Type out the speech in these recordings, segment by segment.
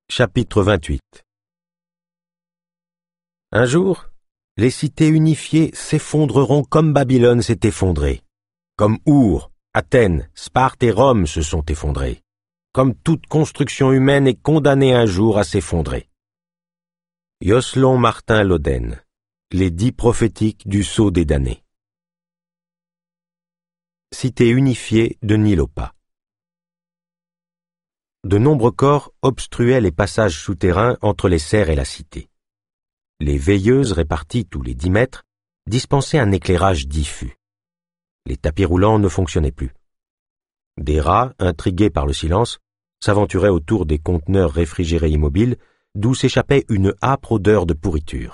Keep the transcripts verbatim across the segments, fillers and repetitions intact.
Chapitre vingt-huit. Un jour, les cités unifiées s'effondreront comme Babylone s'est effondrée, comme Our, Athènes, Sparte et Rome se sont effondrées, comme toute construction humaine est condamnée un jour à s'effondrer. Yoslon Martin Loden, les dix prophétiques du sceau des damnés. Cité unifiée de Nilopa. De nombreux corps obstruaient les passages souterrains entre les serres et la cité. Les veilleuses, réparties tous les dix mètres, dispensaient un éclairage diffus. Les tapis roulants ne fonctionnaient plus. Des rats, intrigués par le silence, s'aventuraient autour des conteneurs réfrigérés immobiles, d'où s'échappait une âpre odeur de pourriture.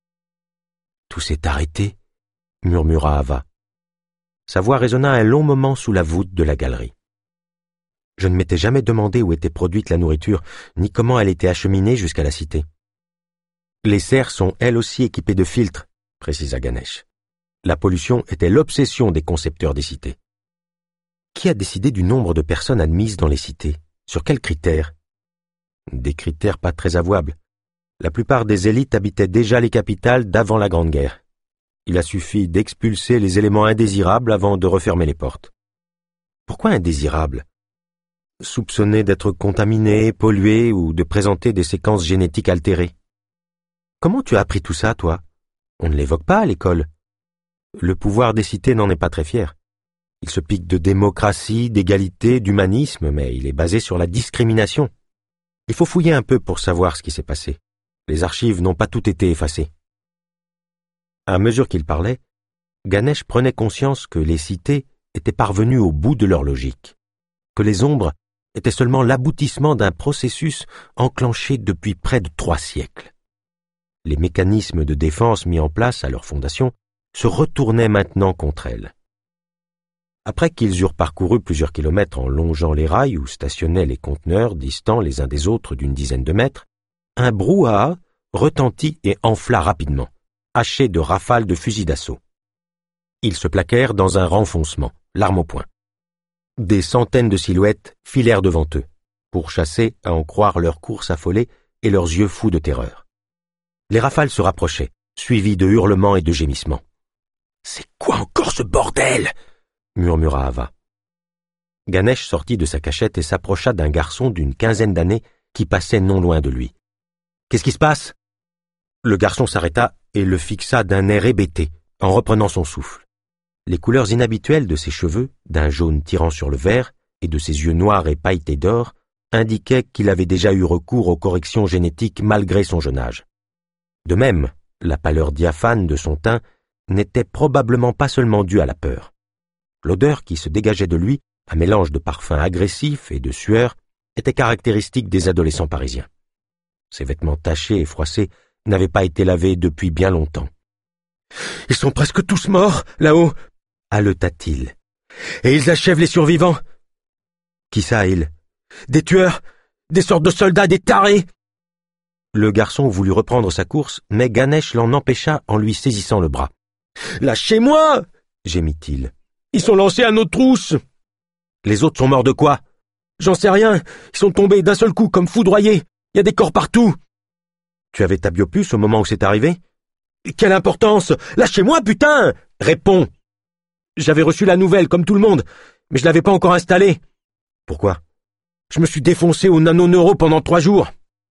« Tout s'est arrêté » murmura Ava. Sa voix résonna un long moment sous la voûte de la galerie. Je ne m'étais jamais demandé où était produite la nourriture, ni comment elle était acheminée jusqu'à la cité. Les serres sont elles aussi équipées de filtres, précisa Ganesh. La pollution était l'obsession des concepteurs des cités. Qui a décidé du nombre de personnes admises dans les cités? Sur quels critères? Des critères pas très avouables. La plupart des élites habitaient déjà les capitales d'avant la Grande Guerre. Il a suffi d'expulser les éléments indésirables avant de refermer les portes. Pourquoi indésirables? Soupçonnés d'être contaminés, pollués ou de présenter des séquences génétiques altérées. Comment tu as appris tout ça, toi? On ne l'évoque pas à l'école. Le pouvoir des cités n'en est pas très fier. Il se pique de démocratie, d'égalité, d'humanisme, mais il est basé sur la discrimination. Il faut fouiller un peu pour savoir ce qui s'est passé. Les archives n'ont pas toutes été effacées. À mesure qu'il parlait, Ganesh prenait conscience que les cités étaient parvenues au bout de leur logique, que les ombres étaient seulement l'aboutissement d'un processus enclenché depuis près de trois siècles. Les mécanismes de défense mis en place à leur fondation se retournaient maintenant contre elles. Après qu'ils eurent parcouru plusieurs kilomètres en longeant les rails où stationnaient les conteneurs distants les uns des autres d'une dizaine de mètres, un brouhaha retentit et enfla rapidement, haché de rafales de fusils d'assaut. Ils se plaquèrent dans un renfoncement, l'arme au poing. Des centaines de silhouettes filèrent devant eux, pourchassés à en croire leur course affolée et leurs yeux fous de terreur. Les rafales se rapprochaient, suivies de hurlements et de gémissements. « C'est quoi encore ce bordel ?» murmura Ava. Ganesh sortit de sa cachette et s'approcha d'un garçon d'une quinzaine d'années qui passait non loin de lui. « Qu'est-ce qui se passe ?» Le garçon s'arrêta et le fixa d'un air hébété, en reprenant son souffle. Les couleurs inhabituelles de ses cheveux, d'un jaune tirant sur le vert, et de ses yeux noirs et pailletés d'or, indiquaient qu'il avait déjà eu recours aux corrections génétiques malgré son jeune âge. De même, la pâleur diaphane de son teint n'était probablement pas seulement due à la peur. L'odeur qui se dégageait de lui, un mélange de parfums agressifs et de sueur, était caractéristique des adolescents parisiens. Ses vêtements tachés et froissés n'avaient pas été lavés depuis bien longtemps. « Ils sont presque tous morts, là-haut !» haleta-t-il. « Et ils achèvent les survivants !»« Qui ça, ils ? Des tueurs, des sortes de soldats, des tarés !» Le garçon voulut reprendre sa course, mais Ganesh l'en empêcha en lui saisissant le bras. « Lâchez-moi !» gémit-il. « Ils sont lancés à notre trousse !»« Les autres sont morts de quoi ?»« J'en sais rien. Ils sont tombés d'un seul coup, comme foudroyés. Il y a des corps partout. »« Tu avais ta biopuce au moment où c'est arrivé ?»« Quelle importance ! Lâchez-moi, putain !»« Réponds !»« J'avais reçu la nouvelle, comme tout le monde, mais je l'avais pas encore installée. »« Pourquoi ?»« Je me suis défoncé au nano-neuro pendant trois jours. »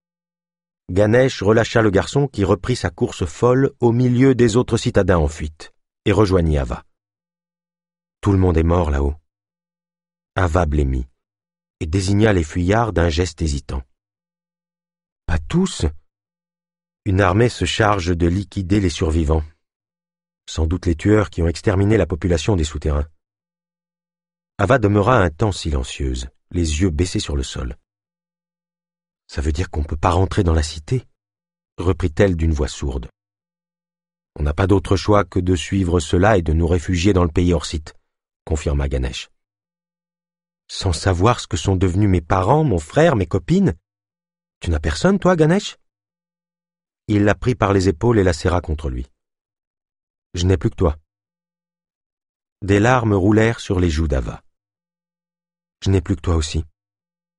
Ganesh relâcha le garçon qui reprit sa course folle au milieu des autres citadins en fuite et rejoignit Ava. Tout le monde est mort là-haut. Ava blêmit et désigna les fuyards d'un geste hésitant. Pas tous. Une armée se charge de liquider les survivants. Sans doute les tueurs qui ont exterminé la population des souterrains. Ava demeura un temps silencieuse, les yeux baissés sur le sol. « Ça veut dire qu'on ne peut pas rentrer dans la cité ?» reprit-elle d'une voix sourde. « On n'a pas d'autre choix que de suivre cela et de nous réfugier dans le pays hors site, » confirma Ganesh. « Sans savoir ce que sont devenus mes parents, mon frère, mes copines? Tu n'as personne, toi, Ganesh ?» Il la prit par les épaules et la serra contre lui. « Je n'ai plus que toi. » Des larmes roulèrent sur les joues d'Ava. « Je n'ai plus que toi aussi. »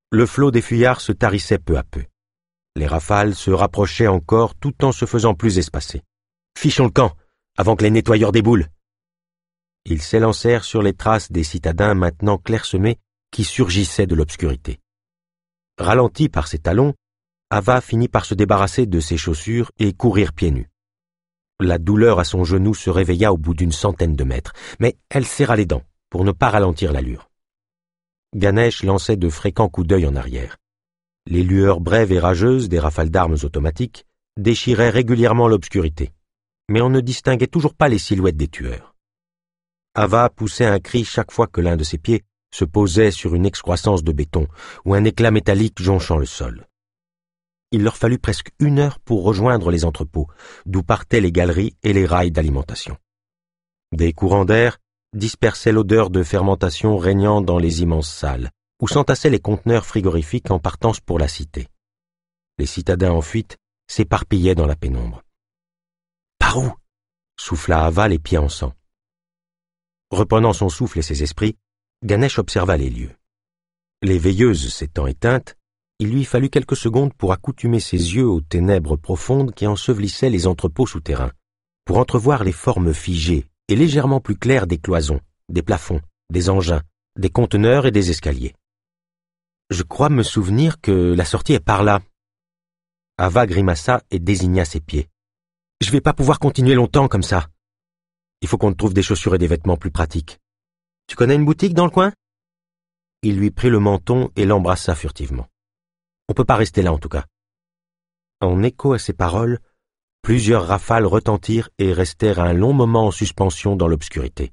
Le flot des fuyards se tarissait peu à peu. Les rafales se rapprochaient encore tout en se faisant plus espacées. « Fichons le camp, avant que les nettoyeurs déboulent !» Ils s'élancèrent sur les traces des citadins maintenant clairsemés qui surgissaient de l'obscurité. Ralenti par ses talons, Ava finit par se débarrasser de ses chaussures et courir pieds nus. La douleur à son genou se réveilla au bout d'une centaine de mètres, mais elle serra les dents pour ne pas ralentir l'allure. Ganesh lançait de fréquents coups d'œil en arrière. Les lueurs brèves et rageuses des rafales d'armes automatiques déchiraient régulièrement l'obscurité, mais on ne distinguait toujours pas les silhouettes des tueurs. Ava poussait un cri chaque fois que l'un de ses pieds se posait sur une excroissance de béton ou un éclat métallique jonchant le sol. Il leur fallut presque une heure pour rejoindre les entrepôts, d'où partaient les galeries et les rails d'alimentation. Des courants d'air dispersaient l'odeur de fermentation régnant dans les immenses salles, où s'entassaient les conteneurs frigorifiques en partance pour la cité. Les citadins en fuite s'éparpillaient dans la pénombre. « Par où ?» souffla Ava, les pieds en sang. Reprenant son souffle et ses esprits, Ganesh observa les lieux. Les veilleuses s'étant éteintes, il lui fallut quelques secondes pour accoutumer ses yeux aux ténèbres profondes qui ensevelissaient les entrepôts souterrains, pour entrevoir les formes figées et légèrement plus claires des cloisons, des plafonds, des engins, des conteneurs et des escaliers. « Je crois me souvenir que la sortie est par là. » Ava grimaça et désigna ses pieds. « Je vais pas pouvoir continuer longtemps comme ça. Il faut qu'on te trouve des chaussures et des vêtements plus pratiques. Tu connais une boutique dans le coin ?» Il lui prit le menton et l'embrassa furtivement. « On peut pas rester là en tout cas. » En écho à ces paroles, plusieurs rafales retentirent et restèrent un long moment en suspension dans l'obscurité.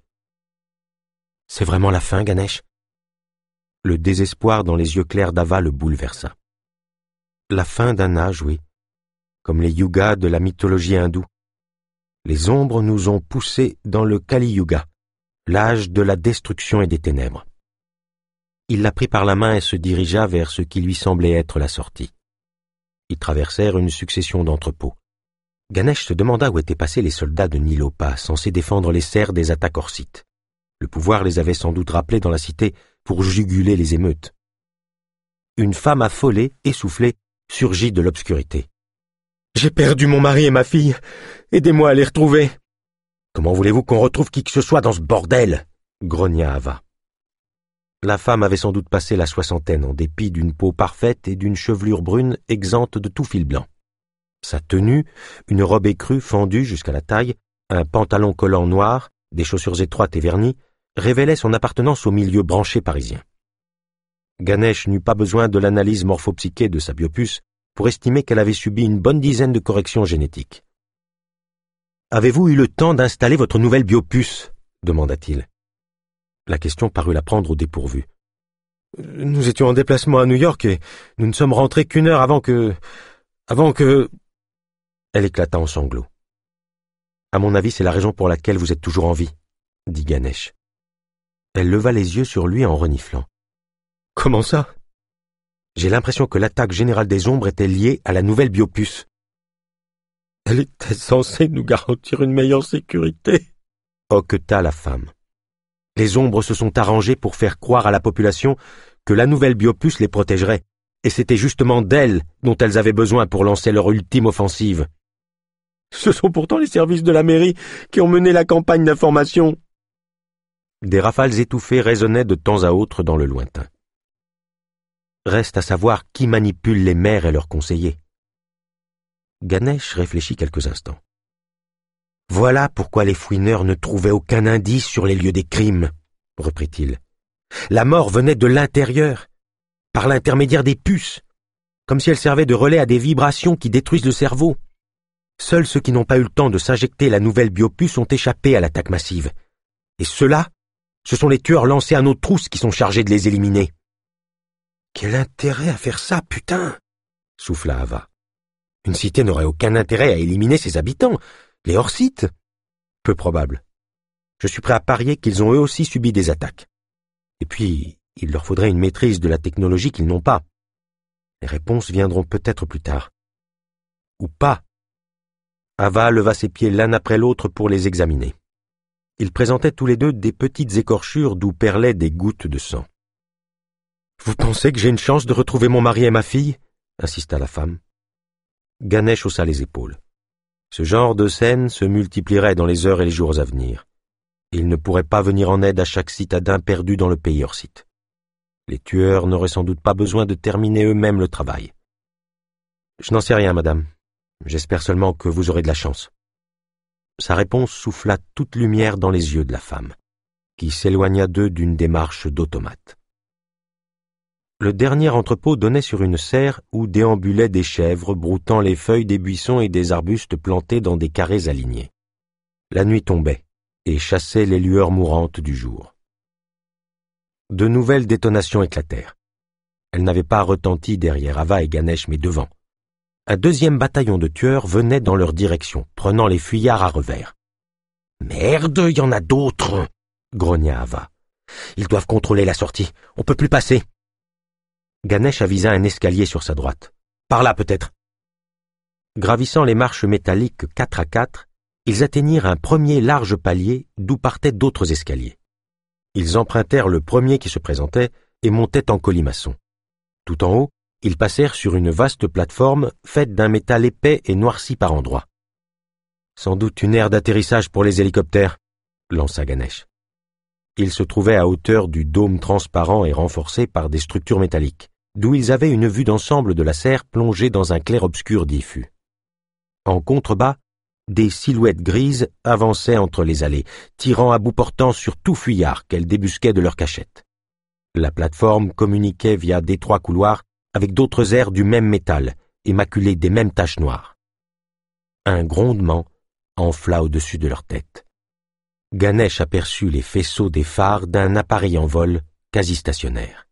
« C'est vraiment la fin, Ganesh ?» Le désespoir dans les yeux clairs d'Ava le bouleversa. La fin d'un âge, oui, comme les yugas de la mythologie hindoue. Les ombres nous ont poussés dans le Kali Yuga, l'âge de la destruction et des ténèbres. Il la prit par la main et se dirigea vers ce qui lui semblait être la sortie. Ils traversèrent une succession d'entrepôts. Ganesh se demanda où étaient passés les soldats de Nilopa, censés défendre les serfs des attaques orcites. Le pouvoir les avait sans doute rappelés dans la cité pour juguler les émeutes. Une femme affolée, essoufflée, surgit de l'obscurité. « J'ai perdu mon mari et ma fille. Aidez-moi à les retrouver. »« Comment voulez-vous qu'on retrouve qui que ce soit dans ce bordel ?» grogna Ava. La femme avait sans doute passé la soixantaine en dépit d'une peau parfaite et d'une chevelure brune exempte de tout fil blanc. Sa tenue, une robe écrue fendue jusqu'à la taille, un pantalon collant noir, des chaussures étroites et vernies, révélaient son appartenance au milieu branché parisien. Ganesh n'eut pas besoin de l'analyse morphopsyché de sa biopuce pour estimer qu'elle avait subi une bonne dizaine de corrections génétiques. « Avez-vous eu le temps d'installer votre nouvelle biopuce ?» demanda-t-il. La question parut la prendre au dépourvu. « Nous étions en déplacement à New York et nous ne sommes rentrés qu'une heure avant que... avant que... » Elle éclata en sanglots. « À mon avis, c'est la raison pour laquelle vous êtes toujours en vie, » dit Ganesh. Elle leva les yeux sur lui en reniflant. « Comment ça ?» J'ai l'impression que l'attaque générale des ombres était liée à la nouvelle biopuce. Elle était censée nous garantir une meilleure sécurité, hoqueta la femme. Les ombres se sont arrangées pour faire croire à la population que la nouvelle biopuce les protégerait, et c'était justement d'elle dont elles avaient besoin pour lancer leur ultime offensive. Ce sont pourtant les services de la mairie qui ont mené la campagne d'information. Des rafales étouffées résonnaient de temps à autre dans le lointain. Reste à savoir qui manipule les maires et leurs conseillers. Ganesh réfléchit quelques instants. Voilà pourquoi les fouineurs ne trouvaient aucun indice sur les lieux des crimes, reprit-il. La mort venait de l'intérieur, par l'intermédiaire des puces, comme si elles servaient de relais à des vibrations qui détruisent le cerveau. Seuls ceux qui n'ont pas eu le temps de s'injecter la nouvelle biopuce ont échappé à l'attaque massive. Et ceux-là, ce sont les tueurs lancés à nos trousses qui sont chargés de les éliminer. Quel intérêt à faire ça, putain, souffla Ava. Une cité n'aurait aucun intérêt à éliminer ses habitants, les Orcites. Peu probable. Je suis prêt à parier qu'ils ont eux aussi subi des attaques. Et puis, il leur faudrait une maîtrise de la technologie qu'ils n'ont pas. Les réponses viendront peut-être plus tard. Ou pas. Ava leva ses pieds l'un après l'autre pour les examiner. Ils présentaient tous les deux des petites écorchures d'où perlaient des gouttes de sang. Vous pensez que j'ai une chance de retrouver mon mari et ma fille? Insista la femme. Ganesh haussa les épaules. Ce genre de scène se multiplierait dans les heures et les jours à venir. Il ne pourrait pas venir en aide à chaque citadin perdu dans le pays hors site. Les tueurs n'auraient sans doute pas besoin de terminer eux-mêmes le travail. Je n'en sais rien, madame. J'espère seulement que vous aurez de la chance. Sa réponse souffla toute lumière dans les yeux de la femme, qui s'éloigna d'eux d'une démarche d'automate. Le dernier entrepôt donnait sur une serre où déambulaient des chèvres broutant les feuilles des buissons et des arbustes plantés dans des carrés alignés. La nuit tombait et chassait les lueurs mourantes du jour. De nouvelles détonations éclatèrent. Elles n'avaient pas retenti derrière Ava et Ganesh, mais devant. Un deuxième bataillon de tueurs venait dans leur direction, prenant les fuyards à revers. « Merde, il y en a d'autres !» grogna Ava. « Ils doivent contrôler la sortie, on peut plus passer !» Ganesh avisa un escalier sur sa droite. « Par là, peut-être !» Gravissant les marches métalliques quatre à quatre, ils atteignirent un premier large palier d'où partaient d'autres escaliers. Ils empruntèrent le premier qui se présentait et montaient en colimaçon. Tout en haut, ils passèrent sur une vaste plateforme faite d'un métal épais et noirci par endroits. « Sans doute une aire d'atterrissage pour les hélicoptères », lança Ganesh. Ils se trouvaient à hauteur du dôme transparent et renforcé par des structures métalliques, d'où ils avaient une vue d'ensemble de la serre plongée dans un clair-obscur diffus. En contrebas, des silhouettes grises avançaient entre les allées, tirant à bout portant sur tout fuyard qu'elles débusquaient de leur cachette. La plateforme communiquait via d'étroits couloirs avec d'autres aires du même métal et maculées des mêmes taches noires. Un grondement enfla au-dessus de leur tête. Ganesh aperçut les faisceaux des phares d'un appareil en vol quasi stationnaire.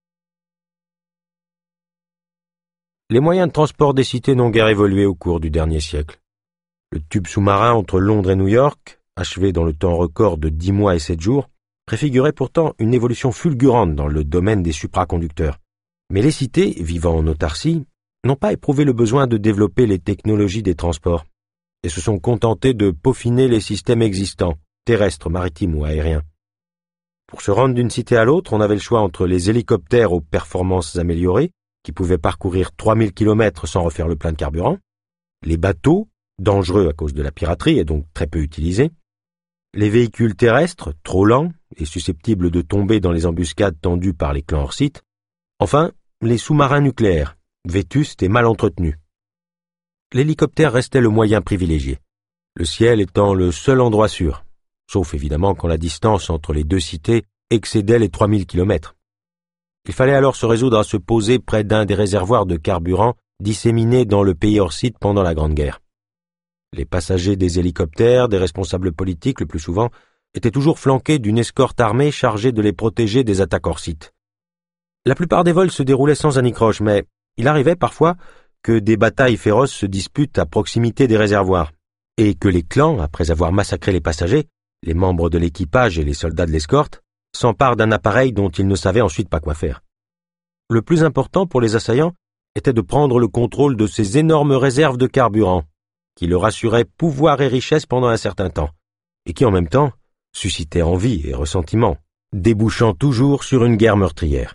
Les moyens de transport des cités n'ont guère évolué au cours du dernier siècle. Le tube sous-marin entre Londres et New York, achevé dans le temps record de dix mois et sept jours, préfigurait pourtant une évolution fulgurante dans le domaine des supraconducteurs. Mais les cités, vivant en autarcie, n'ont pas éprouvé le besoin de développer les technologies des transports, et se sont contentés de peaufiner les systèmes existants, terrestres, maritimes ou aériens. Pour se rendre d'une cité à l'autre, on avait le choix entre les hélicoptères aux performances améliorées, qui pouvaient parcourir trois mille kilomètres sans refaire le plein de carburant, les bateaux, dangereux à cause de la piraterie et donc très peu utilisés, les véhicules terrestres, trop lents et susceptibles de tomber dans les embuscades tendues par les clans hors site, enfin, les sous-marins nucléaires, vétustes et mal entretenus. L'hélicoptère restait le moyen privilégié, le ciel étant le seul endroit sûr, sauf évidemment quand la distance entre les deux cités excédait les trois mille kilomètres. Il fallait alors se résoudre à se poser près d'un des réservoirs de carburant disséminés dans le pays hors site pendant la Grande Guerre. Les passagers des hélicoptères, des responsables politiques le plus souvent, étaient toujours flanqués d'une escorte armée chargée de les protéger des attaques hors site. La plupart des vols se déroulaient sans anicroche, mais il arrivait parfois que des batailles féroces se disputent à proximité des réservoirs, et que les clans, après avoir massacré les passagers, les membres de l'équipage et les soldats de l'escorte, s'emparent d'un appareil dont ils ne savaient ensuite pas quoi faire. Le plus important pour les assaillants était de prendre le contrôle de ces énormes réserves de carburant, qui leur assuraient pouvoir et richesse pendant un certain temps, et qui en même temps suscitaient envie et ressentiment, débouchant toujours sur une guerre meurtrière.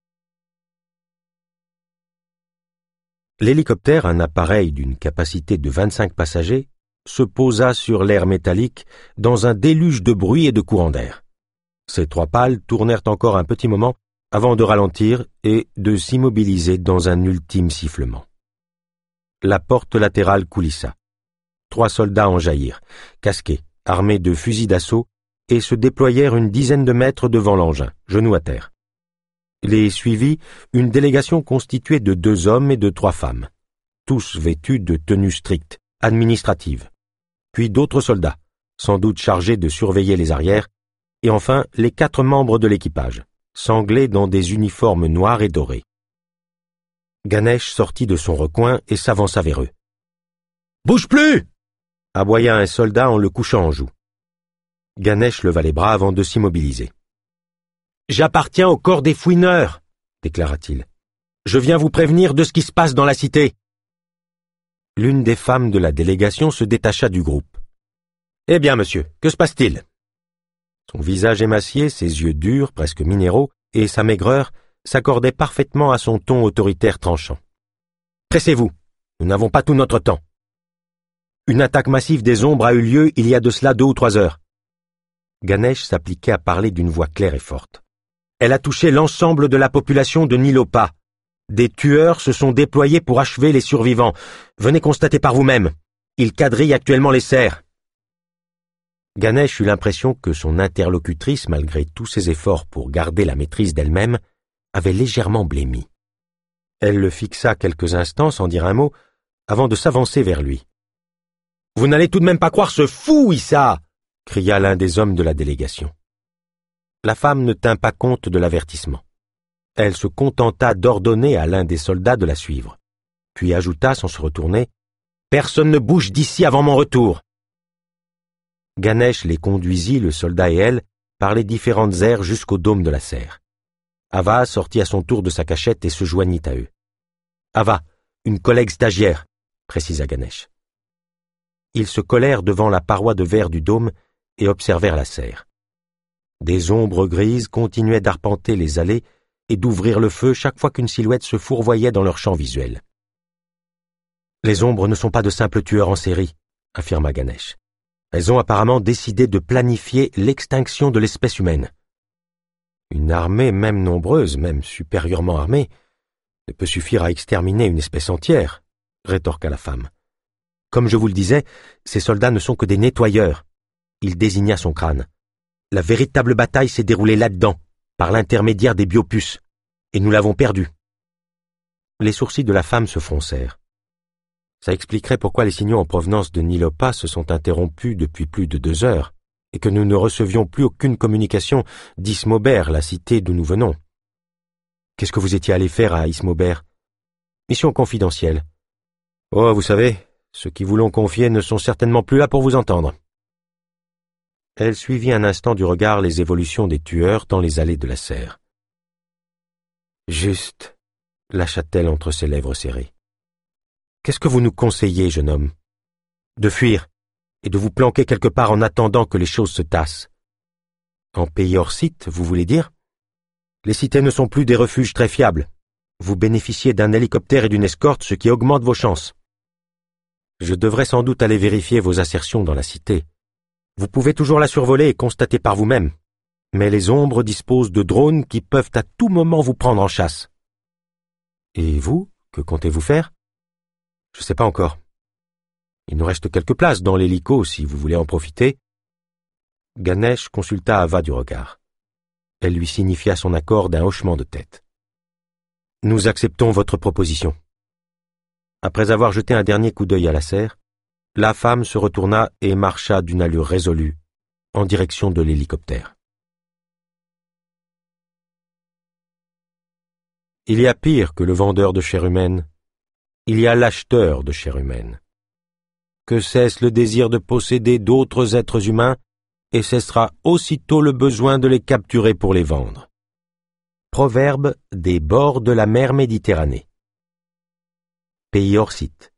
L'hélicoptère, un appareil d'une capacité de vingt-cinq passagers, se posa sur l'air métallique dans un déluge de bruit et de courants d'air. Ces trois pales tournèrent encore un petit moment avant de ralentir et de s'immobiliser dans un ultime sifflement. La porte latérale coulissa. Trois soldats en jaillirent, casqués, armés de fusils d'assaut, et se déployèrent une dizaine de mètres devant l'engin, genoux à terre. Les suivit une délégation constituée de deux hommes et de trois femmes, tous vêtus de tenues strictes, administratives, puis d'autres soldats, sans doute chargés de surveiller les arrières, et enfin les quatre membres de l'équipage, sanglés dans des uniformes noirs et dorés. Ganesh sortit de son recoin et s'avança vers eux. « Bouge plus !» aboya un soldat en le couchant en joue. Ganesh leva les bras avant de s'immobiliser. « J'appartiens au corps des fouineurs, déclara-t-il. Je viens vous prévenir de ce qui se passe dans la cité. L'une des femmes de la délégation se détacha du groupe. « Eh bien, monsieur, que se passe-t-il » Son visage émacié, ses yeux durs, presque minéraux, et sa maigreur s'accordait parfaitement à son ton autoritaire tranchant. « Pressez-vous, nous n'avons pas tout notre temps. Une attaque massive des ombres a eu lieu il y a de cela deux ou trois heures. » Ganesh s'appliquait à parler d'une voix claire et forte. « Elle a touché l'ensemble de la population de Nilopa. Des tueurs se sont déployés pour achever les survivants. Venez constater par vous-même. Ils quadrillent actuellement les serres. » Ganesh eut l'impression que son interlocutrice, malgré tous ses efforts pour garder la maîtrise d'elle-même, avait légèrement blêmi. Elle le fixa quelques instants sans dire un mot, avant de s'avancer vers lui. « Vous n'allez tout de même pas croire ce fou, Issa !» cria l'un des hommes de la délégation. La femme ne tint pas compte de l'avertissement. Elle se contenta d'ordonner à l'un des soldats de la suivre, puis ajouta sans se retourner « Personne ne bouge d'ici avant mon retour !» Ganesh les conduisit, le soldat et elle, par les différentes aires jusqu'au dôme de la serre. Ava sortit à son tour de sa cachette et se joignit à eux. « Ava, une collègue stagiaire », précisa Ganesh. Ils se collèrent devant la paroi de verre du dôme et observèrent la serre. Des ombres grises continuaient d'arpenter les allées et d'ouvrir le feu chaque fois qu'une silhouette se fourvoyait dans leur champ visuel. « Les ombres ne sont pas de simples tueurs en série », affirma Ganesh. Elles ont apparemment décidé de planifier l'extinction de l'espèce humaine. Une armée, même nombreuse, même supérieurement armée, ne peut suffire à exterminer une espèce entière, rétorqua la femme. Comme je vous le disais, ces soldats ne sont que des nettoyeurs. Il désigna son crâne. La véritable bataille s'est déroulée là-dedans, par l'intermédiaire des biopuces, et nous l'avons perdue. Les sourcils de la femme se froncèrent. Ça expliquerait pourquoi les signaux en provenance de Nilopa se sont interrompus depuis plus de deux heures, et que nous ne recevions plus aucune communication d'Ismobert, la cité d'où nous venons. Qu'est-ce que vous étiez allé faire à Ismobert? Mission confidentielle. Oh, vous savez, ceux qui vous l'ont confié ne sont certainement plus là pour vous entendre. Elle suivit un instant du regard les évolutions des tueurs dans les allées de la serre. Juste, lâcha-t-elle entre ses lèvres serrées. Qu'est-ce que vous nous conseillez, jeune homme? De fuir, et de vous planquer quelque part en attendant que les choses se tassent. En pays hors site, vous voulez dire? Les cités ne sont plus des refuges très fiables. Vous bénéficiez d'un hélicoptère et d'une escorte, ce qui augmente vos chances. Je devrais sans doute aller vérifier vos assertions dans la cité. Vous pouvez toujours la survoler et constater par vous-même. Mais les ombres disposent de drones qui peuvent à tout moment vous prendre en chasse. Et vous, que comptez-vous faire? Je ne sais pas encore. Il nous reste quelques places dans l'hélico si vous voulez en profiter. Ganesh consulta Ava du regard. Elle lui signifia son accord d'un hochement de tête. Nous acceptons votre proposition. Après avoir jeté un dernier coup d'œil à la serre, la femme se retourna et marcha d'une allure résolue en direction de l'hélicoptère. Il y a pire que le vendeur de chair humaine. Il y a l'acheteur de chair humaine. Que cesse le désir de posséder d'autres êtres humains, et cessera aussitôt le besoin de les capturer pour les vendre. Proverbe des bords de la mer Méditerranée. Pays hors site.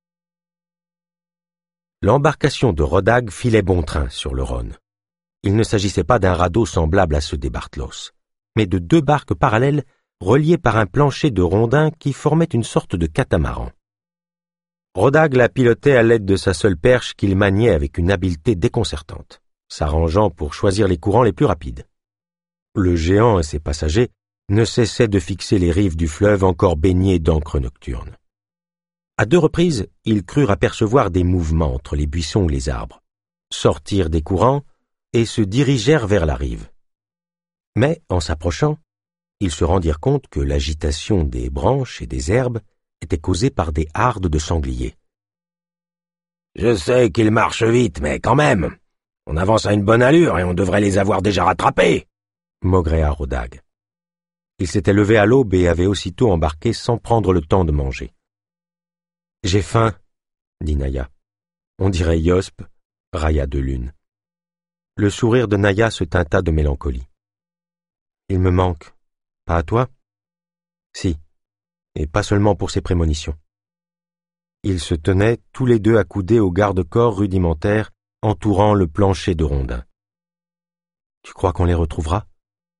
L'embarcation de Rodag filait bon train sur le Rhône. Il ne s'agissait pas d'un radeau semblable à ceux des Bartlos, mais de deux barques parallèles reliées par un plancher de rondins qui formait une sorte de catamaran. Rodag la pilotait à l'aide de sa seule perche qu'il maniait avec une habileté déconcertante, s'arrangeant pour choisir les courants les plus rapides. Le géant et ses passagers ne cessaient de fixer les rives du fleuve encore baignées d'encre nocturne. À deux reprises, ils crurent apercevoir des mouvements entre les buissons ou les arbres, sortirent des courants et se dirigèrent vers la rive. Mais, en s'approchant, ils se rendirent compte que l'agitation des branches et des herbes était causée par des hardes de sangliers. « Je sais qu'ils marchent vite, mais quand même, on avance à une bonne allure et on devrait les avoir déjà rattrapés !» maugréa Rodag. Il s'était levé à l'aube et avait aussitôt embarqué sans prendre le temps de manger. « J'ai faim, » dit Naya. On dirait Yosp, railla de Lune. Le sourire de Naya se teinta de mélancolie. « Il me manque. Pas à toi? »« Si, et pas seulement pour ses prémonitions. » Ils se tenaient tous les deux accoudés au garde-corps rudimentaire entourant le plancher de rondins. « Tu crois qu'on les retrouvera? »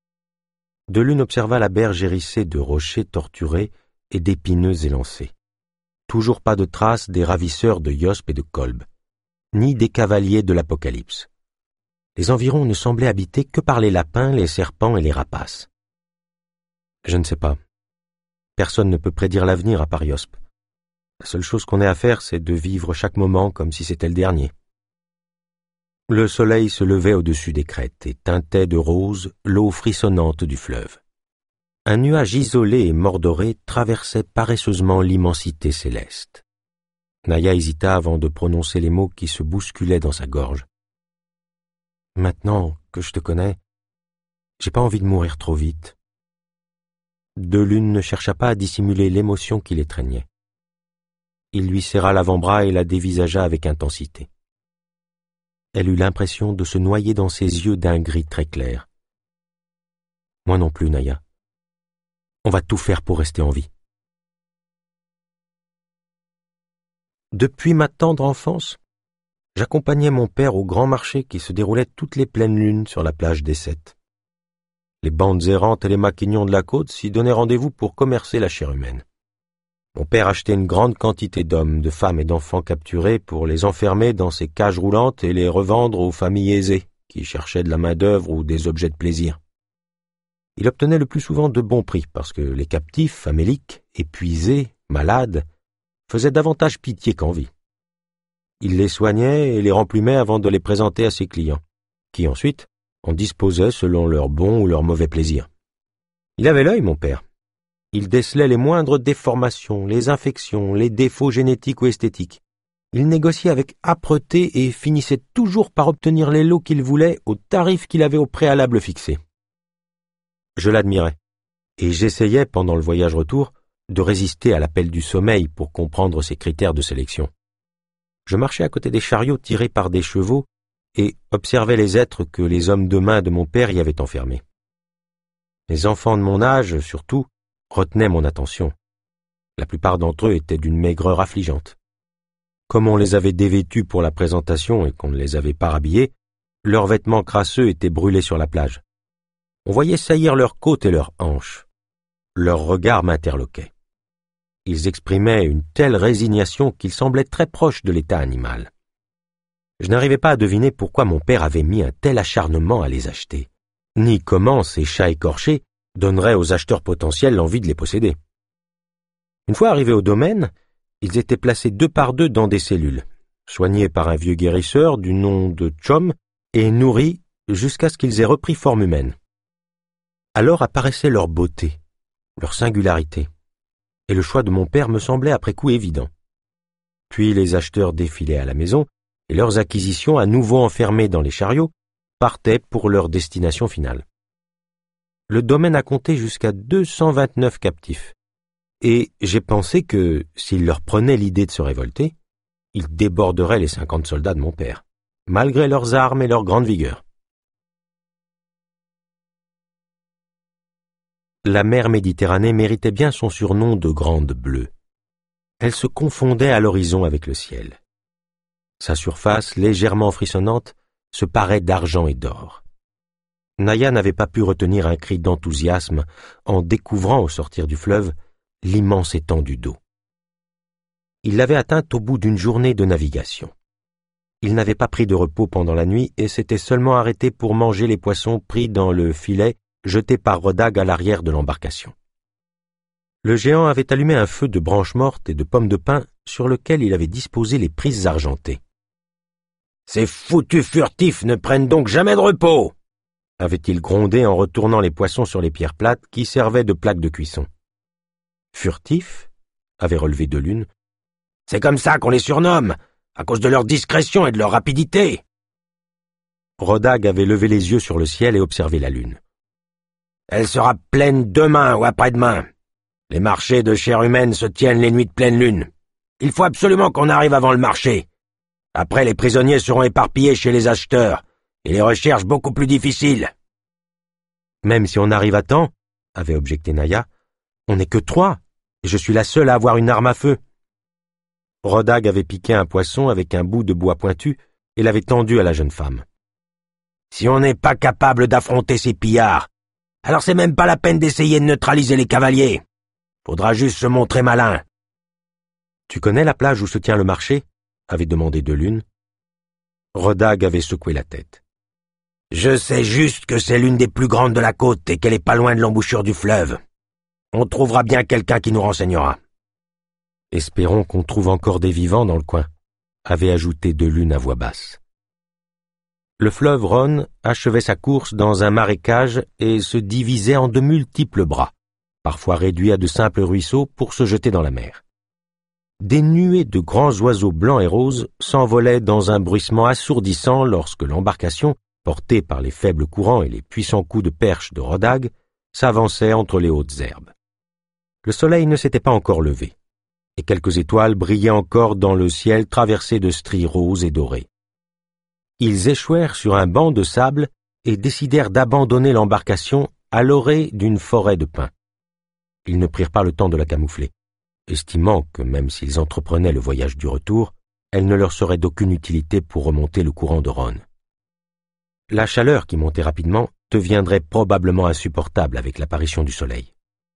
Delune observa la berge hérissée de rochers torturés et d'épineux élancés. Toujours pas de traces des ravisseurs de Yosp et de Kolb, ni des cavaliers de l'Apocalypse. Les environs ne semblaient habités que par les lapins, les serpents et les rapaces. Je ne sais pas. Personne ne peut prédire l'avenir à part Yosp. La seule chose qu'on ait à faire, c'est de vivre chaque moment comme si c'était le dernier. Le soleil se levait au-dessus des crêtes et teintait de rose l'eau frissonnante du fleuve. Un nuage isolé et mordoré traversait paresseusement l'immensité céleste. Naya hésita avant de prononcer les mots qui se bousculaient dans sa gorge. « Maintenant que je te connais, j'ai pas envie de mourir trop vite. » Delune ne chercha pas à dissimuler l'émotion qui l'étreignait. Il lui serra l'avant-bras et la dévisagea avec intensité. Elle eut l'impression de se noyer dans ses yeux d'un gris très clair. « Moi non plus, Naya. On va tout faire pour rester en vie. » Depuis ma tendre enfance, j'accompagnais mon père au grand marché qui se déroulait toutes les pleines lunes sur la plage des Sept. Les bandes errantes et les maquignons de la côte s'y donnaient rendez-vous pour commercer la chair humaine. Mon père achetait une grande quantité d'hommes, de femmes et d'enfants capturés pour les enfermer dans ses cages roulantes et les revendre aux familles aisées qui cherchaient de la main-d'œuvre ou des objets de plaisir. Il obtenait le plus souvent de bons prix parce que les captifs, faméliques, épuisés, malades, faisaient davantage pitié qu'envie. Il les soignait et les remplumait avant de les présenter à ses clients, qui ensuite en disposaient selon leur bon ou leur mauvais plaisir. Il avait l'œil, mon père. Il décelait les moindres déformations, les infections, les défauts génétiques ou esthétiques. Il négociait avec âpreté et finissait toujours par obtenir les lots qu'il voulait au tarif qu'il avait au préalable fixé. Je l'admirais, et j'essayais, pendant le voyage retour, de résister à l'appel du sommeil pour comprendre ses critères de sélection. Je marchais à côté des chariots tirés par des chevaux et observais les êtres que les hommes de main de mon père y avaient enfermés. Les enfants de mon âge, surtout, retenaient mon attention. La plupart d'entre eux étaient d'une maigreur affligeante. Comme on les avait dévêtus pour la présentation et qu'on ne les avait pas rhabillés, leurs vêtements crasseux étaient brûlés sur la plage. On voyait saillir leurs côtes et leurs hanches. Leurs regards m'interloquaient. Ils exprimaient une telle résignation qu'ils semblaient très proches de l'état animal. Je n'arrivais pas à deviner pourquoi mon père avait mis un tel acharnement à les acheter, ni comment ces chats écorchés donneraient aux acheteurs potentiels l'envie de les posséder. Une fois arrivés au domaine, ils étaient placés deux par deux dans des cellules, soignés par un vieux guérisseur du nom de Chom et nourris jusqu'à ce qu'ils aient repris forme humaine. Alors apparaissait leur beauté, leur singularité, et le choix de mon père me semblait après coup évident. Puis les acheteurs défilaient à la maison, et leurs acquisitions, à nouveau enfermées dans les chariots, partaient pour leur destination finale. Le domaine a compté jusqu'à deux cent vingt-neuf captifs, et j'ai pensé que, s'ils leur prenaient l'idée de se révolter, ils déborderaient les cinquante soldats de mon père, malgré leurs armes et leur grande vigueur. La mer Méditerranée méritait bien son surnom de Grande Bleue. Elle se confondait à l'horizon avec le ciel. Sa surface, légèrement frissonnante, se parait d'argent et d'or. Naya n'avait pas pu retenir un cri d'enthousiasme en découvrant au sortir du fleuve l'immense étendue d'eau. Il l'avait atteinte au bout d'une journée de navigation. Il n'avait pas pris de repos pendant la nuit et s'était seulement arrêté pour manger les poissons pris dans le filet jeté par Rodag à l'arrière de l'embarcation. Le géant avait allumé un feu de branches mortes et de pommes de pin sur lequel il avait disposé les prises argentées. « Ces foutus furtifs ne prennent donc jamais de repos !» avait-il grondé en retournant les poissons sur les pierres plates qui servaient de plaques de cuisson. « Furtifs » avait relevé Delune. « C'est comme ça qu'on les surnomme, à cause de leur discrétion et de leur rapidité !» Rodag avait levé les yeux sur le ciel et observé la lune. « Elle sera pleine demain ou après-demain. Les marchés de chair humaine se tiennent les nuits de pleine lune. Il faut absolument qu'on arrive avant le marché. Après, les prisonniers seront éparpillés chez les acheteurs, et les recherches beaucoup plus difficiles. »« Même si on arrive à temps, » avait objecté Naya, « on n'est que trois, et je suis la seule à avoir une arme à feu. » Rodag avait piqué un poisson avec un bout de bois pointu et l'avait tendu à la jeune femme. « Si on n'est pas capable d'affronter ces pillards, Alors c'est même pas la peine d'essayer de neutraliser les cavaliers. Faudra juste se montrer malin. »« Tu connais la plage où se tient le marché ?» avait demandé de Lune. Rodag avait secoué la tête. « Je sais juste que c'est l'une des plus grandes de la côte et qu'elle est pas loin de l'embouchure du fleuve. On trouvera bien quelqu'un qui nous renseignera. »« Espérons qu'on trouve encore des vivants dans le coin, » avait ajouté de Lune à voix basse. Le fleuve Rhône achevait sa course dans un marécage et se divisait en de multiples bras, parfois réduits à de simples ruisseaux pour se jeter dans la mer. Des nuées de grands oiseaux blancs et roses s'envolaient dans un bruissement assourdissant lorsque l'embarcation, portée par les faibles courants et les puissants coups de perche de Rodag, s'avançait entre les hautes herbes. Le soleil ne s'était pas encore levé, et quelques étoiles brillaient encore dans le ciel traversé de stries roses et dorées. Ils échouèrent sur un banc de sable et décidèrent d'abandonner l'embarcation à l'orée d'une forêt de pins. Ils ne prirent pas le temps de la camoufler, estimant que même s'ils entreprenaient le voyage du retour, elle ne leur serait d'aucune utilité pour remonter le courant de Rhône. La chaleur qui montait rapidement deviendrait probablement insupportable avec l'apparition du soleil.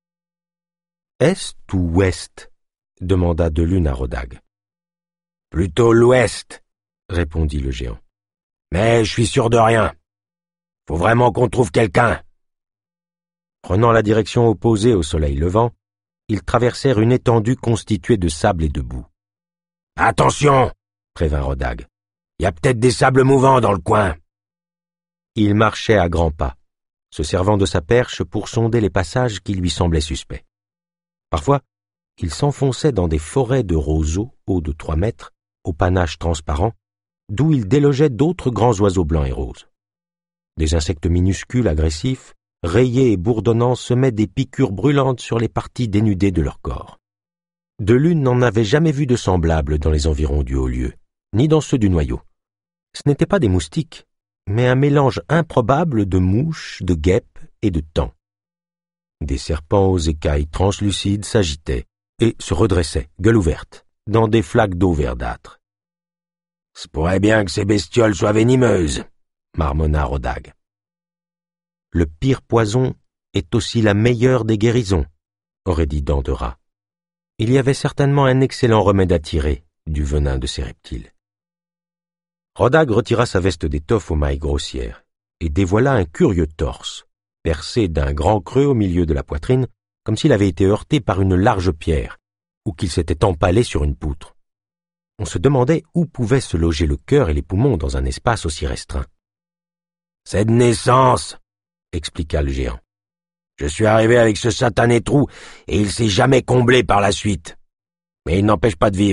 « Est ou ouest ?» demanda de Lune à Rodag. « Plutôt l'ouest, » répondit le géant. « Mais je suis sûr de rien. Faut vraiment qu'on trouve quelqu'un. » Prenant la direction opposée au soleil levant, ils traversèrent une étendue constituée de sable et de boue. « Attention !» prévint Rodag. « Il y a peut-être des sables mouvants dans le coin. » Il marchait à grands pas, se servant de sa perche pour sonder les passages qui lui semblaient suspects. Parfois, il s'enfonçait dans des forêts de roseaux hauts de trois mètres, au panache transparent, d'où il délogeait d'autres grands oiseaux blancs et roses. Des insectes minuscules, agressifs, rayés et bourdonnants semaient des piqûres brûlantes sur les parties dénudées de leur corps. De Lune n'en avait jamais vu de semblable dans les environs du haut-lieu, ni dans ceux du noyau. Ce n'étaient pas des moustiques, mais un mélange improbable de mouches, de guêpes et de taons. Des serpents aux écailles translucides s'agitaient et se redressaient, gueule ouverte, dans des flaques d'eau verdâtre. « Ce pourrait bien que ces bestioles soient venimeuses, » marmonna Rodag. « Le pire poison est aussi la meilleure des guérisons, » aurait dit Dent de Rat. Il y avait certainement un excellent remède à tirer du venin de ces reptiles. Rodag retira sa veste d'étoffe aux mailles grossières et dévoila un curieux torse, percé d'un grand creux au milieu de la poitrine, comme s'il avait été heurté par une large pierre, ou qu'il s'était empalé sur une poutre. On se demandait où pouvaient se loger le cœur et les poumons dans un espace aussi restreint. « C'est de naissance, » expliqua le géant. « Je suis arrivé avec ce satané trou et il s'est jamais comblé par la suite. Mais il n'empêche pas de vivre. »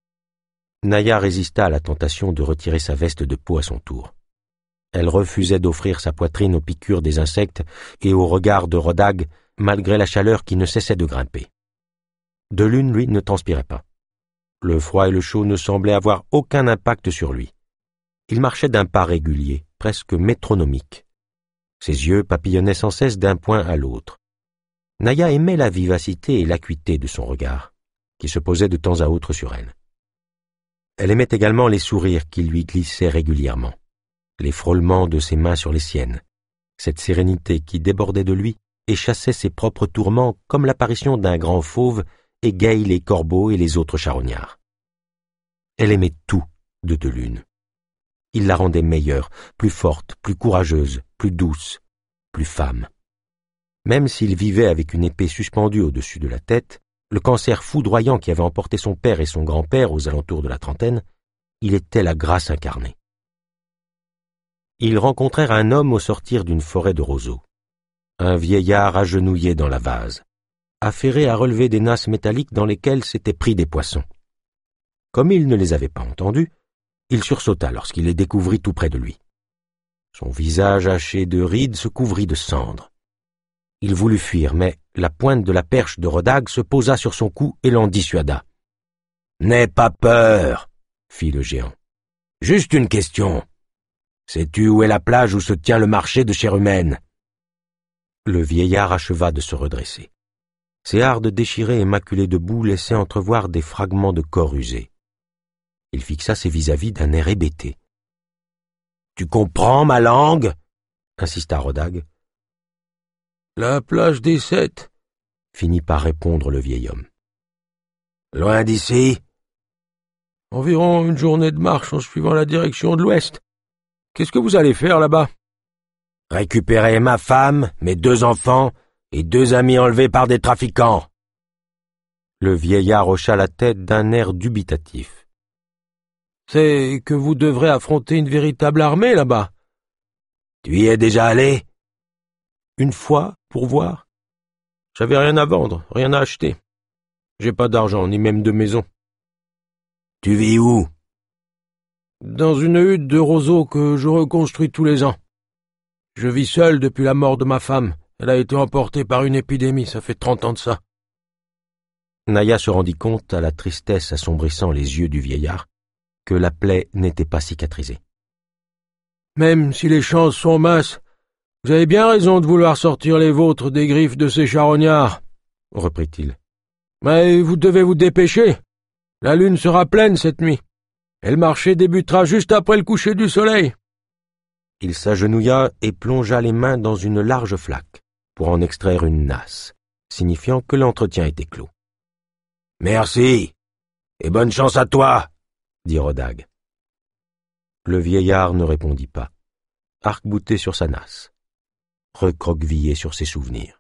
Naya résista à la tentation de retirer sa veste de peau à son tour. Elle refusait d'offrir sa poitrine aux piqûres des insectes et au regard de Rodag, malgré la chaleur qui ne cessait de grimper. De Lune, lui, ne transpirait pas. Le froid et le chaud ne semblaient avoir aucun impact sur lui. Il marchait d'un pas régulier, presque métronomique. Ses yeux papillonnaient sans cesse d'un point à l'autre. Naya aimait la vivacité et l'acuité de son regard, qui se posait de temps à autre sur elle. Elle aimait également les sourires qui lui glissaient régulièrement, les frôlements de ses mains sur les siennes, cette sérénité qui débordait de lui et chassait ses propres tourments comme l'apparition d'un grand fauve égaye les corbeaux et les autres charognards. Elle aimait tout de De Lune. Il la rendait meilleure, plus forte, plus courageuse, plus douce, plus femme. Même s'il vivait avec une épée suspendue au-dessus de la tête, le cancer foudroyant qui avait emporté son père et son grand-père aux alentours de la trentaine, il était la grâce incarnée. Ils rencontrèrent un homme au sortir d'une forêt de roseaux. Un vieillard agenouillé dans la vase, affairé à relever des nasses métalliques dans lesquelles s'étaient pris des poissons. Comme il ne les avait pas entendus, il sursauta lorsqu'il les découvrit tout près de lui. Son visage haché de rides se couvrit de cendres. Il voulut fuir, mais la pointe de la perche de Rodag se posa sur son cou et l'en dissuada. « N'aie pas peur, » fit le géant. « Juste une question. Sais-tu où est la plage où se tient le marché de Chérumène ?» Le vieillard acheva de se redresser. Ses hardes déchirées et maculées de boue laissaient entrevoir des fragments de corps usés. Il fixa ses vis-à-vis d'un air hébété. « Tu comprends ma langue ?» insista Rodag. La plage des Sept, finit par répondre le vieil homme. Loin d'ici? Environ une journée de marche en suivant la direction de l'ouest. Qu'est-ce que vous allez faire là-bas? Récupérer ma femme, mes deux enfants et deux amis enlevés par des trafiquants. Le vieillard hocha la tête d'un air dubitatif. C'est que vous devrez affronter une véritable armée là-bas. Tu y es déjà allé? Une fois, pour voir. J'avais rien à vendre, rien à acheter. J'ai pas d'argent, ni même de maison. Tu vis où? Dans une hutte de roseaux que je reconstruis tous les ans. Je vis seul depuis la mort de ma femme. Elle a été emportée par une épidémie, ça fait trente ans de ça. Naya se rendit compte, à la tristesse assombrissant les yeux du vieillard, que la plaie n'était pas cicatrisée. Même si les chances sont minces, vous avez bien raison de vouloir sortir les vôtres des griffes de ces charognards, reprit-il. Mais vous devez vous dépêcher. La lune sera pleine cette nuit, et le marché débutera juste après le coucher du soleil. Il s'agenouilla et plongea les mains dans une large flaque pour en extraire une nasse, signifiant que l'entretien était clos. « Merci, et bonne chance à toi !» dit Rodaghe. Le vieillard ne répondit pas, arc-bouté sur sa nasse, recroquevillé sur ses souvenirs.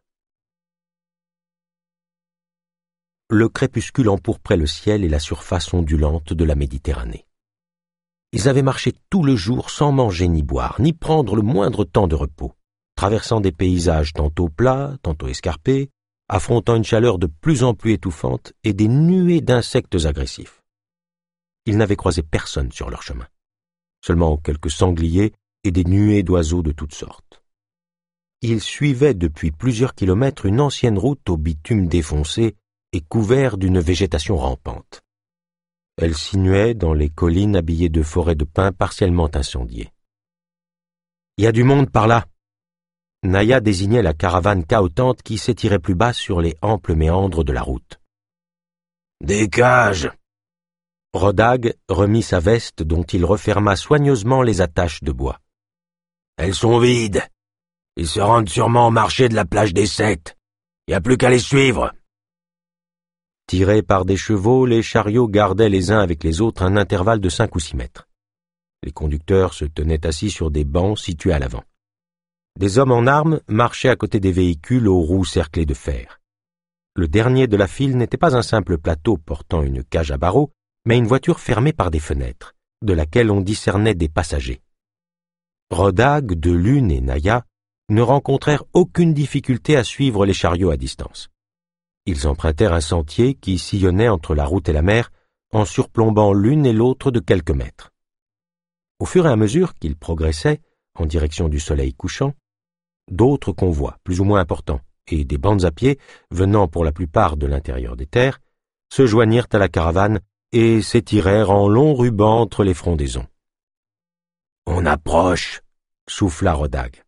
Le crépuscule empourprait le ciel et la surface ondulante de la Méditerranée. Ils avaient marché tout le jour sans manger ni boire, ni prendre le moindre temps de repos, traversant des paysages tantôt plats, tantôt escarpés, affrontant une chaleur de plus en plus étouffante et des nuées d'insectes agressifs. Ils n'avaient croisé personne sur leur chemin, seulement quelques sangliers et des nuées d'oiseaux de toutes sortes. Ils suivaient depuis plusieurs kilomètres une ancienne route au bitume défoncé et couvert d'une végétation rampante. Elle sinuait dans les collines habillées de forêts de pins partiellement incendiées. « Il y a du monde par là !» Naya désignait la caravane cahotante qui s'étirait plus bas sur les amples méandres de la route. « Des cages !» Rodaghe remit sa veste dont il referma soigneusement les attaches de bois. « Elles sont vides. Ils se rendent sûrement au marché de la plage des Sept. Il n'y a plus qu'à les suivre. » Tirés par des chevaux, les chariots gardaient les uns avec les autres un intervalle de cinq ou six mètres. Les conducteurs se tenaient assis sur des bancs situés à l'avant. Des hommes en armes marchaient à côté des véhicules aux roues cerclées de fer. Le dernier de la file n'était pas un simple plateau portant une cage à barreaux, mais une voiture fermée par des fenêtres, de laquelle on discernait des passagers. Rodaghe, Delune et Naya ne rencontrèrent aucune difficulté à suivre les chariots à distance. Ils empruntèrent un sentier qui sillonnait entre la route et la mer en surplombant l'une et l'autre de quelques mètres. Au fur et à mesure qu'ils progressaient en direction du soleil couchant, d'autres convois, plus ou moins importants, et des bandes à pied, venant pour la plupart de l'intérieur des terres, se joignirent à la caravane et s'étirèrent en longs rubans entre les frondaisons. « On approche !» souffla Rodaghe.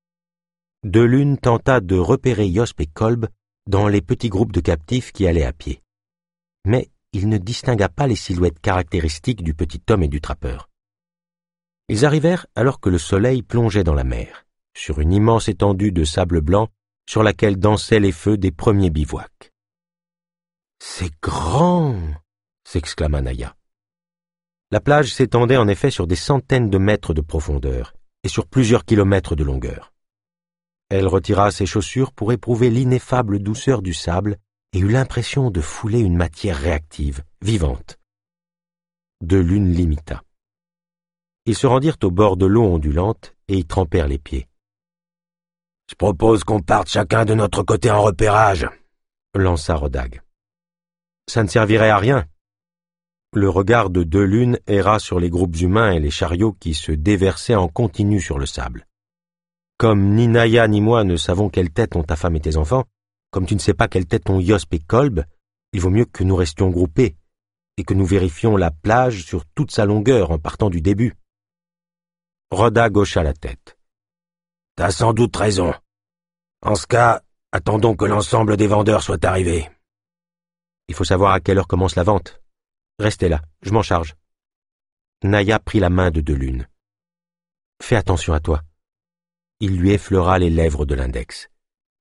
Delune tenta de repérer Yosp et Kolb dans les petits groupes de captifs qui allaient à pied. Mais il ne distingua pas les silhouettes caractéristiques du petit homme et du trappeur. Ils arrivèrent alors que le soleil plongeait dans la mer, sur une immense étendue de sable blanc sur laquelle dansaient les feux des premiers bivouacs. « C'est grand !» s'exclama Naya. La plage s'étendait en effet sur des centaines de mètres de profondeur et sur plusieurs kilomètres de longueur. Elle retira ses chaussures pour éprouver l'ineffable douceur du sable et eut l'impression de fouler une matière réactive, vivante. Delune l'imita. Ils se rendirent au bord de l'eau ondulante et y trempèrent les pieds. « Je propose qu'on parte chacun de notre côté en repérage, » lança Rodaghe. « Ça ne servirait à rien. » Le regard de Delune erra sur les groupes humains et les chariots qui se déversaient en continu sur le sable. Comme ni Naya ni moi ne savons quelle tête ont ta femme et tes enfants, comme tu ne sais pas quelle tête ont Yosp et Kolb, il vaut mieux que nous restions groupés et que nous vérifions la plage sur toute sa longueur en partant du début. Rodaghe hocha la tête. « T'as sans doute raison. En ce cas, attendons que l'ensemble des vendeurs soit arrivé. » Il faut savoir à quelle heure commence la vente. Restez là, je m'en charge. Naya prit la main de Delune. « Fais attention à toi. » Il lui effleura les lèvres de l'index.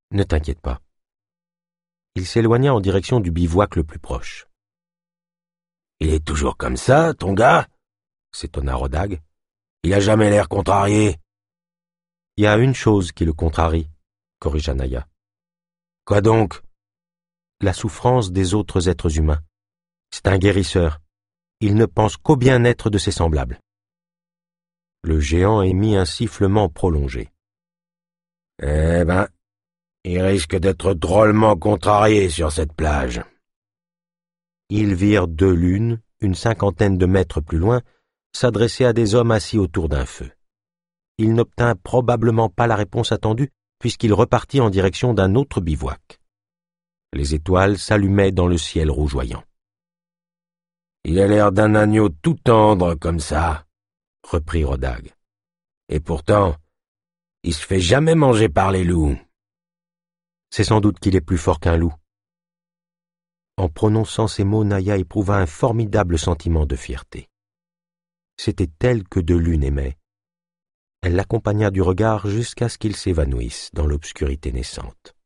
Ne t'inquiète pas. Il s'éloigna en direction du bivouac le plus proche. Il est toujours comme ça, ton gars? S'étonna Rodag. Il a jamais l'air contrarié. Il y a une chose qui le contrarie, corrigea Naya. Quoi donc? La souffrance des autres êtres humains. C'est un guérisseur. Il ne pense qu'au bien-être de ses semblables. Le géant émit un sifflement prolongé. Eh ben, il risque d'être drôlement contrarié sur cette plage. Ils virent deux lunes, une cinquantaine de mètres plus loin, s'adresser à des hommes assis autour d'un feu. Il n'obtint probablement pas la réponse attendue, puisqu'il repartit en direction d'un autre bivouac. Les étoiles s'allumaient dans le ciel rougeoyant. « Il a l'air d'un agneau tout tendre comme ça, » reprit Rodag. « Et pourtant, il se fait jamais manger par les loups. » C'est sans doute qu'il est plus fort qu'un loup. En prononçant ces mots, Naya éprouva un formidable sentiment de fierté. C'était elle que De Lune aimait. Elle l'accompagna du regard jusqu'à ce qu'il s'évanouisse dans l'obscurité naissante.